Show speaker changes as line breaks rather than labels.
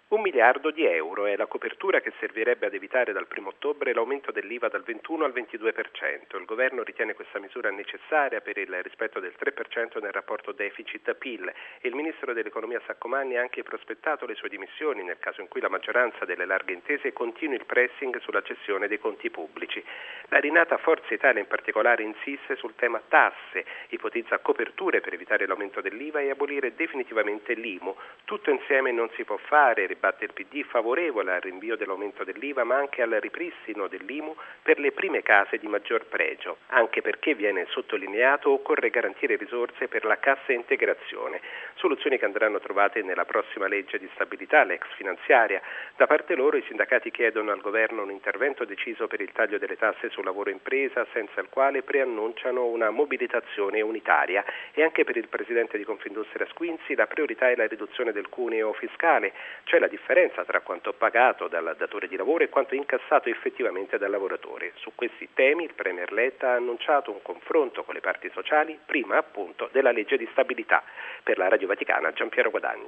1 miliardo di euro è la copertura che servirebbe ad evitare dal 1 ottobre l'aumento dell'IVA dal 21 al 22%. Il governo ritiene questa misura necessaria per il rispetto del 3% nel rapporto deficit-PIL e il ministro dell'economia Saccomanni ha anche prospettato le sue dimissioni nel caso in cui la maggioranza delle larghe intese continui il pressing sulla gestione dei conti pubblici. La rinata Forza Italia in particolare insiste sul tema tasse, ipotizza coperture per evitare l'aumento dell'IVA e abolire definitivamente l'IMU. Tutto insieme non si può fare, batte il PD, favorevole al rinvio dell'aumento dell'IVA ma anche al ripristino dell'IMU per le prime case di maggior pregio, anche perché viene sottolineato occorre garantire risorse per la cassa integrazione, soluzioni che andranno trovate nella prossima legge di stabilità, l'ex finanziaria. Da parte loro i sindacati chiedono al governo un intervento deciso per il taglio delle tasse sul lavoro impresa, senza il quale preannunciano una mobilitazione unitaria, e anche per il presidente di Confindustria Squinzi la priorità è la riduzione del cuneo fiscale, cioè la differenza tra quanto pagato dal datore di lavoro e quanto incassato effettivamente dal lavoratore. Su questi temi il Premier Letta ha annunciato un confronto con le parti sociali prima appunto della legge di stabilità. Per la Radio Vaticana, Giampiero Guadagni.